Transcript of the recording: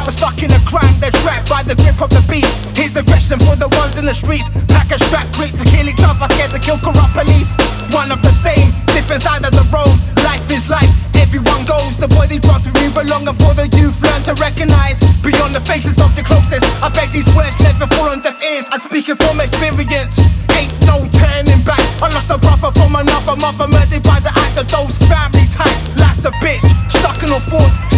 are stuck in a crime, they're trapped by the grip of the beast. Here's the question for the ones in the streets. Pack a strap quick to kill each other, scared to kill corrupt police. One of the same, different side of the road. Life is life, everyone goes. The boy these drugs we move along, and for the youth learn to recognize beyond the faces of the closest. I beg these words never fall on deaf ears. I'm speaking from experience, ain't no turning back. I lost a brother from another mother, murdered by the act of those family ties. Life's a bitch, stuck in all fours.